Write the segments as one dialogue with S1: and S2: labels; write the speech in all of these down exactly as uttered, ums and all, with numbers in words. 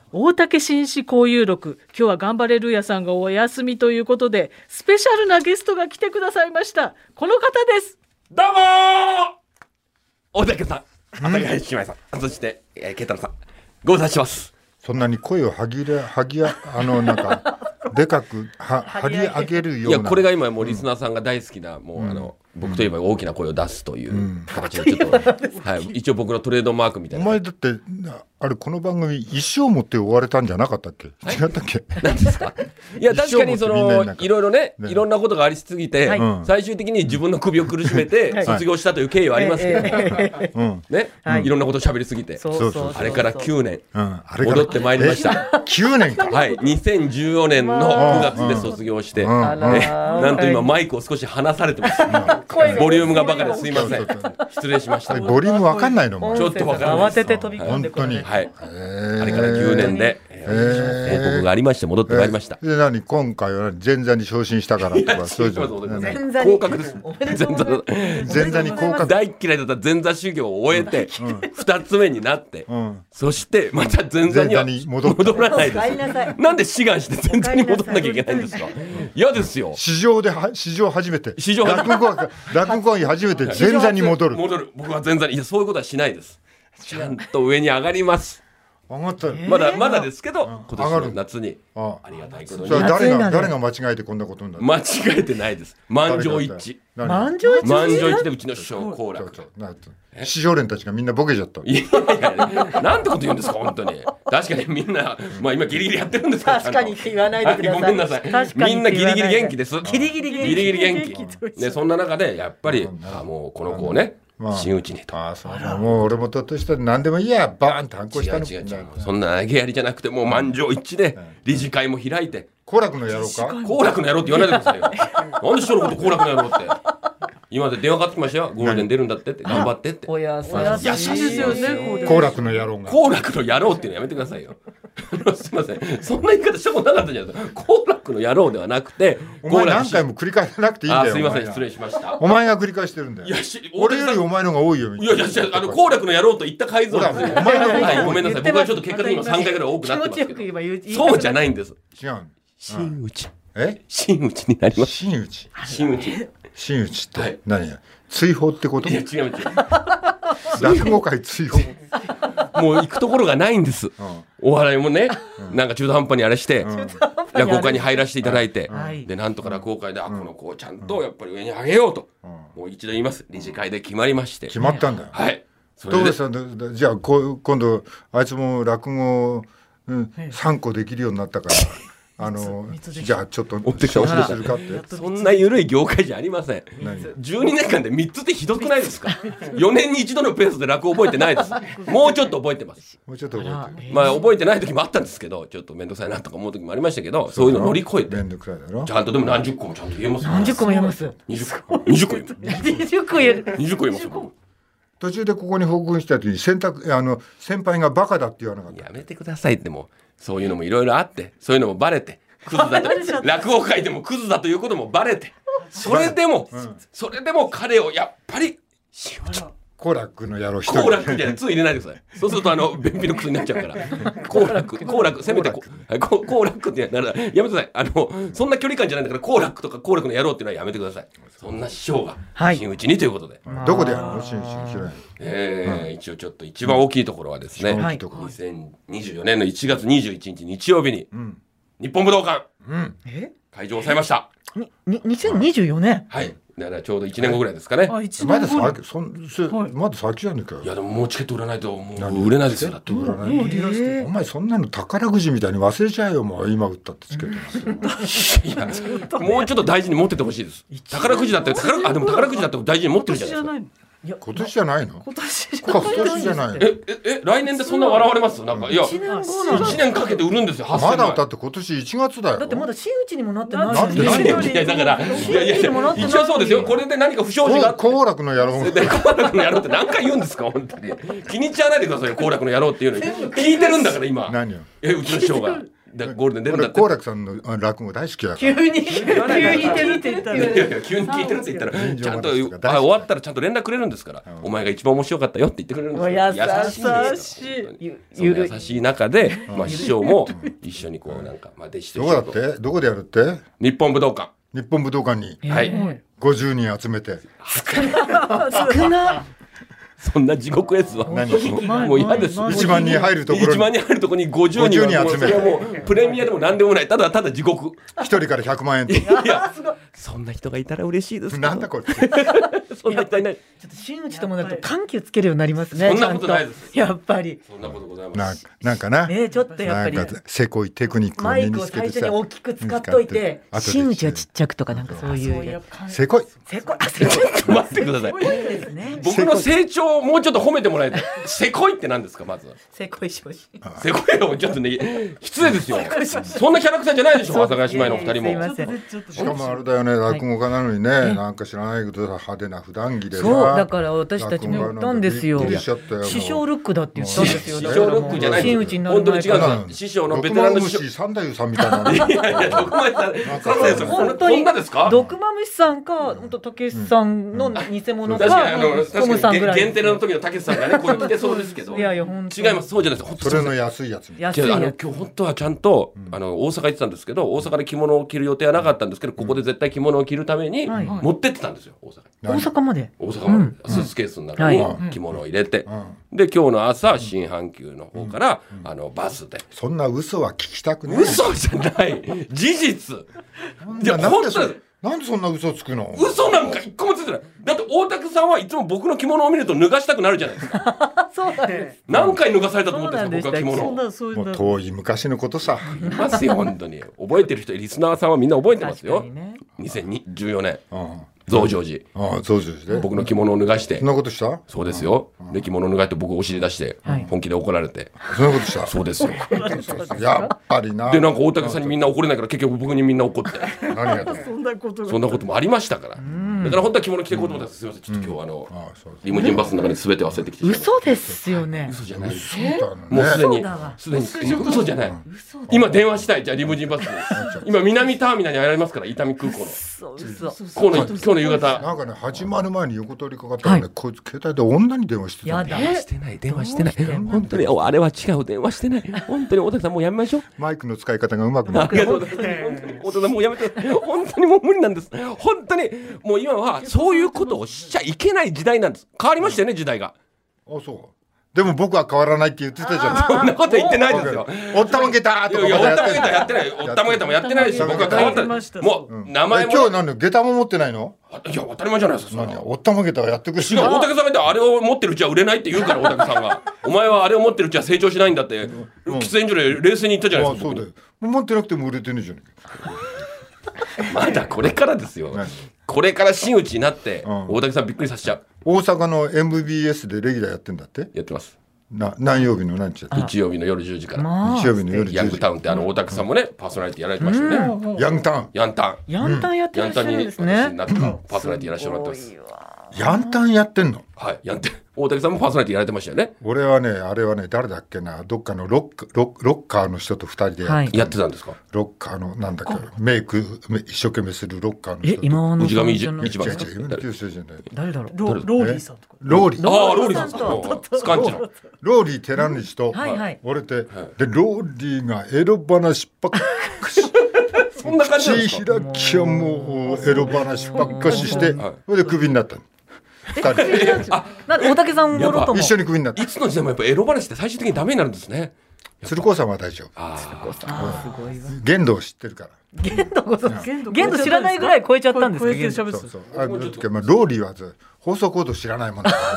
S1: 大竹紳士交友録、今日はガンバレルーヤさんがお休みということでスペシャルなゲストが来てくださいました。この方です。
S2: どうも大竹さん、阿佐ヶ谷姉妹さん、そして、えー、ケイタロウさん、ご無沙汰します。
S3: そんなに声をはぎれはぎああのなんかでかくは張り上げるような。
S2: いやこれが今もうリスナーさんが大好きな、うん、もうあの僕といえば大きな声を出すという形でちょっと、うんはい、一応僕のトレードマークみたいな。
S3: お前だってあれこの番組一生持って終われたんじゃなかったっけ、はい、違ったっけ。
S2: 何ですか。いや確かにそのいろいろね、いろんなことがありすぎて、はい、最終的に自分の首を苦しめて卒業したという経緯はありますけど、ね、はい、いろんなことを喋りすぎて、そうそうそうそう、あれからきゅうねん、うん、戻ってまいりました。
S3: きゅうねんか。
S2: はい、にせんじゅうよねんのくがつで卒業して、うんうん、えなんと今マイクを少し離されてます。ボリュームがバカですいません、失礼しました。
S3: ボリュームわかんないのも
S2: ちょっとわかんない。
S1: 慌てて飛び込んでくる。
S2: はい、あれからきゅうねんで報告がありまして戻ってまいりました。
S3: で何今回は前座に昇進したからとかそういう
S2: の降格です。前座
S3: 前座に降格。
S2: 大嫌いだった前座修行を終えてふたつめになって、そしてまた前座には戻らないです。なんで志願して前座に戻らなきゃいけないんですか。嫌ですよ。
S3: 史上で史上初めて落語落語に初めて前座に戻る。
S2: 戻る。僕は前座に、いやそういうことはしないです。ちゃんと上に上がります。
S3: 上がった、
S2: まだまだですけど、今年の夏に あ, ありがたいことに。
S3: 誰が誰が間違えてこんなことになる。
S2: 間違えてないです。満場一致。
S1: 満場一致。
S2: 満場一致でうちの師匠好楽。
S3: 師匠連たちがみんなボケちゃった。
S2: いやいやなんてこと言うんですか本当に。確かにみんなまあ今ギリギリやってるんですから。
S1: 確かに言わないでください。
S2: ごめんなさい。みんなギリギリ元気です。
S1: ギリギリ元気。
S2: ギリギリ元気。ねそんな中でやっぱりあもうこの子をね。まあ、真打ちにと。
S3: ああそうだ。もう俺もとっとしたら何でもいいやバーンと反抗したの。
S2: 違う違う違う。そんな投げやりじゃなくてもう満場一致で理事会も開いて。
S3: 好楽の野郎か。
S2: 好楽の野郎って言わないでくださいよ。なんで師匠のこと好楽の野郎って。今まで電話かかってきましたよ。ゴールデン出るんだってって頑張ってって。
S1: おや優しいですよね。
S3: 好楽の野郎が。
S2: 好楽の野郎っていうのやめてくださいよ。すみません。そんな言い方したことなかったじゃないですか。好楽の野郎ではなくて。
S3: お前何回も繰り返さなくていいんだよ。
S2: あすみません失礼しました。
S3: お前が繰り返してるんだよ。いや俺よりお前のが多いよ。
S2: いやいやあの好楽の野郎と言った改造ですよ。お前のはいごめんなさい。僕はちょっと結果的に今さんかいぐらい多くなってますけど。そうじゃないんです。
S3: 違う。
S2: 真打ち。
S3: え？
S2: 真打ちになります。
S3: 真打ち。
S2: 真打ち。
S3: 真打ちって何や？追放ってこと？
S2: いや違う違う。
S3: 落語界追放。
S2: もう行くところがないんです。お笑いもね、なんか中途半端にあれして、落語界に入らせていただいて、でなんとか落語界であこの子をちゃんとやっぱり上に上げようと、もう一度言います。理事会で決まりまして。
S3: 決まったんだよ。
S2: はい。
S3: どうですか。じゃあ今度あいつも落語さんこできるようになったから。あのじゃあちょっと
S2: するかってそんな緩い業界じゃありません。じゅうにねんかんでみっつってひどくないですか。よねんに一度のペースで落語覚えてないです。もうちょっと覚えてます。
S3: もうちょっと覚えてる。
S2: まあ覚えてない時もあったんですけどちょっと面倒くさいなとか思う時もありましたけどそういうの乗り越えてちゃんとでも何十個もちゃんと言えます。
S1: 何十個も言えます。
S2: にじゅっこにじゅっこ言えます。
S1: にじゅっこ言える。
S2: にじゅっこ言えます。
S3: 途中でここに報告した時に選択あの先輩がバカだって言わなかった。
S2: やめてくださいってもうそういうのもいろいろあってそういうのもバレて。クズだと落語界でもクズだということもバレてそれでも、うん、それでも彼をやっぱり真打ち
S3: 好楽の野郎一人
S2: 好楽じゃないつ入れないでください。そうするとあの便秘の薬になっちゃうから好楽好楽せめて好楽ってならやめてください。あのそんな距離感じゃないんだから好楽とか好楽の野郎っていうのはやめてください。そんな師匠が真打ちにということで、
S3: はい、どこでやるの真打ちに開いて、
S2: えーうん、一応ちょっと一番大きいところはですね、はい、にせんにじゅうよねんのいちがつにじゅういちにち日曜日に、うん日本武道館、うん、会場を抑えました。
S1: にににせんにじゅうよねん
S2: はいだからちょうどいちねんごぐらいですかね。
S3: あいちねんごまだ先そまだ先じゃねえかよ。
S2: いやでももうチケット売らないともう売れないですよ。だって売らない、え
S3: ー、お前そんなの宝くじみたいに忘れちゃうよ。もう今売ったってチケッ
S2: トいやもうちょっと大事に持っててほしいです。宝くじだって宝あでも宝くじだって大事に持ってるじゃないですか。
S3: 今年じゃないの？
S1: 今年
S3: じゃない。
S2: えええ来年でそんな笑われます？なんかいやいちねんかけて売るんですよ。はっせんまい。
S3: まだだって今年いちがつだよ。
S1: だってまだ真打ちにもなってない。
S3: なってないよ。
S2: いやだからいやいや一応そうですよ。これで何か不祥事が
S3: 好楽の野郎。
S2: 好楽の野郎って何回言うんですか本当に。気に入っちゃわないでくださいよ。好楽の野郎っていうのに聞いてるんだから今。
S3: 何よ。
S2: えうちの師匠が。 ゴールデン出るんだって。
S3: 好楽さんの落語大好きだから。
S1: 急に急に聞いてるって言ったら、いやいや
S2: 急に聞いてるって言ったらちゃんとあ終わったらちゃんと連絡くれるんですから、お前が一番面白かったよって言ってくれるんですよ。優しいですよ。優しい中で、まあ師匠も一緒にこうなんかまあ弟子と
S3: どこだってどこでやるって？
S2: 日本武道館。
S3: 日本武道館に
S2: はい
S3: ごじゅうにん集めて。
S1: 少な。
S2: そんな地獄絵図はもう嫌です。
S3: いちまんにん入るところに
S2: いちまんにん入るところにごじゅうにん
S3: 集めて、
S2: もうプレミアでも何でもない、ただただ地獄。
S3: 一人からひゃくまんえんと。い
S2: やそんな人がいたら嬉しいです。
S3: なんだこれ。
S2: そんな人いない。
S1: ちょっと真打ちともなると緩急つけるようになりますね。
S2: そんなことないです。
S1: やっぱり。
S2: そんなことございます。
S3: なんかな。
S1: ねちょっとやっぱり。
S3: せこいテクニックを
S1: マイクを最初に大きく使っといて、真打ちはちっちゃくとかなんかそういう。
S3: せこい。
S1: せこい。あせこい。
S2: 待ってください。僕の成長をもうちょっと褒めてもらえて。せこいって何ですかまず。
S1: せこいしし。
S2: せこいをちょっとね失礼ですよ。そんなキャラクターじゃないでしょ阿佐ヶ谷姉妹の二人も。
S3: しかもあれだよね落語家なのにねなんか知らないけど派手な普段着で。
S1: そうだから私たちも言ったんですよ。師匠ルックだって言ったんですよ。
S2: 師匠ルックじゃない。真打ちになる前から。本当に違うんです。師匠のベテランの師匠。
S3: 三太夫さんみたいな。
S2: いやいや毒まむしさん。三太夫さん本当にこんなですか？
S1: 毒まむしさんか本当たけしさんの偽物か。
S2: 確かにあの確かに限定の時のたけしさんがねこれ着てそうですけど。いやいや本当。違いますそうじゃないです。
S3: それの安いやつ。
S1: 安いやつ。
S2: あの今日本当はちゃんとあの大阪行ってたんですけど大阪で着物を着る予定はなかったんですけどここで絶対着物を着るために持ってってたんですよ大阪。
S1: 大阪まで。
S2: 大阪までスーツケースの中に着物を入れてで今日の朝新阪急の方からあのバスで。
S3: そんな嘘は聞きたくない。
S2: 嘘じゃない事実。
S3: いや本当に。なんでそんな嘘つくの？
S2: 嘘なんか一個もついてない。だって大竹さんはいつも僕の着物を見ると脱がしたくなるじゃないですか。
S1: そうなんです。
S2: 何回脱がされたと思ってるんですか僕は着物。
S3: もう遠い昔のことさ。
S2: いますよ本当に。覚えてる人リスナーさんはみんな覚えてますよ。にせんじゅうよねん増上寺。
S3: ああ増上寺で。
S2: 僕の着物を脱がして。
S3: そんなことした？
S2: そうですよ。で着物を脱がして僕をお尻出して本気で怒られて。
S3: そんなことした？
S2: そうですよ。
S3: やっぱりな。
S2: でなんか大竹さんにみんな怒れないから結局僕にみんな怒って。
S3: 何が？
S1: そんなこと
S2: そんなこともありましたから。だから本当は着物着てこうと思ったんです。すみませんちょっと今日あのリムジンバスの中に全て忘れてきて。
S1: 嘘ですよね。
S2: 嘘じゃない。
S3: も
S2: うすでにすでに嘘じゃない。今電話したいじゃあリムジンバスに。今南ターミナルにありますから伊丹空港の。
S1: 嘘嘘。
S2: 今日の今日の夕方。
S3: なんかね始まる前に横通りかかったらねこいつ携帯で女に電話してた。
S2: 電話してない電話してない。本当にあれは違う電話してない。本当に大竹さんもうやめましょう。
S3: マイクの使い方がうまくない。
S2: ありがとうございます。大竹さんもうやめて。本当にもう無理なんです。本当にもう今はそういうことをしちゃいけない時代なんです。変わりましたよね時代が。
S3: あそう。でも僕は変わらないって言ってたじゃん。
S2: そんなこと言ってないですよ。
S3: おったまげたとか。
S2: いやおったまげたやってない。おったまげたもやってないし僕は変わったもう名前も。
S3: 今日なんで下駄も持ってないの？
S2: いや当たり前じゃないですか。
S3: おったまげたはやってくれ。
S2: 違う大竹さんってあれを持ってるうちは売れないって言うから大竹さんが。お前はあれを持ってるうちは成長しないんだって喫煙所で冷静に言ったじゃないですか。
S3: そうだよ。持ってなくても売れてねえじゃね
S2: えか。まだこれからですよ。これから真打ちになって大竹さんびっくりさせちゃう。
S3: 大阪の エムビーエス でレギュラーやってんだって？
S2: やってます。
S3: な何曜日の何日？
S2: 日曜日の夜じゅうじから。
S3: 日曜日の夜じゅうじ。
S2: ヤングタウンってあの大竹さんもねパーソナリティやられてましたよね。
S3: ヤングタウン。
S2: ヤンタン。
S1: ヤンタンやってらっしゃるんですね。
S2: ヤンタンにパーソナリティやらせてもらってます。
S3: ヤンタンやってんの？
S2: はい、ヤンタン。大竹さんもパーソナリティやられてましたよね。
S3: 俺はねあれはね誰だっけなどっかのロックロッロッカーの人とふたりでやって
S2: やってたんですか？
S3: ロッカーのなんだっけメイク一生懸命するロッカーの人。
S1: え今の
S2: 氏神一番
S3: ですか？
S1: 誰だろう？
S2: ロ
S1: ーリーさんとか。
S3: ローリー。
S2: ああローリーさんスカンチの。
S3: ローリー寺西と俺ってでローリーがエロ話ばっかし。
S2: そんな感じなんですか？
S3: 開きはもうエロ話ばっかししてそれでクビになった。
S1: 二人大竹さんもろとも
S3: 一緒にクビになった。
S2: いつの時代もやっぱエロ話って最終的にダメになるんですね。
S3: 鶴光さんは大丈夫。
S1: ああすごいわ。
S3: 限度を知ってるから。
S1: 限度こそ限度知らないぐらい超えちゃったんですか？限度。
S3: そうそう。あの時まあローリーは放送コード知らないもんだから。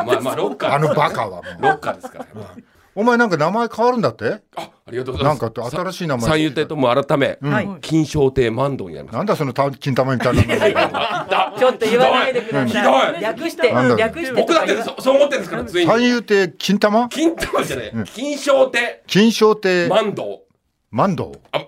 S2: まあまあロッカー。
S3: あのバカはもう。
S2: ロッカーですから。
S3: お前なんか名前変わるんだって？
S2: あ、ありがとうございます。
S3: なんか新しい名前。
S2: 三遊亭とも改め、金賞亭万堂になります。
S3: なんだその金玉みたいな名前。
S1: ちょっと言わないでください。略して略して。
S2: 僕だってそう思ってるんですから。
S3: 三遊亭金玉？
S2: 金玉じゃない。金賞亭。
S3: 金賞亭
S2: 万堂。
S3: 万堂。
S2: あ、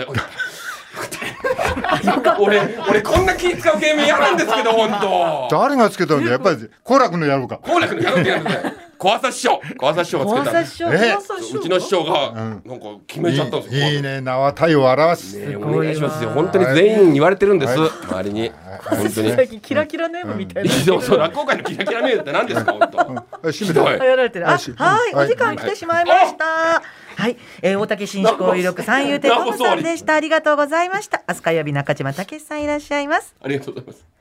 S2: 俺俺こんな気使うゲーム嫌なんですけど本当。
S3: 誰がつけたんだやっぱり好楽のやろうか。
S2: 好楽のやろうってやるんだよ。 小朝師匠小朝師匠がつけたんです。
S1: 小朝師匠
S2: うちの師匠がなんか決めちゃったんですよ。
S3: いいね、名は体を表す。
S2: お願いしますよ。本当に全員言われてるんです。周りに本当に。
S1: 最近キラキラネームみたいな。
S2: そうそう、落語界のキラキラネームって何ですか本当。
S3: ひどい。
S4: やられてる。あ、はい、お時間来てしまいました。はい、えー、大竹新志向有力三遊亭トムさんでした。ありがとうございました。飛鳥予備中島武さんいらっしゃいます。
S2: ありがとうございます。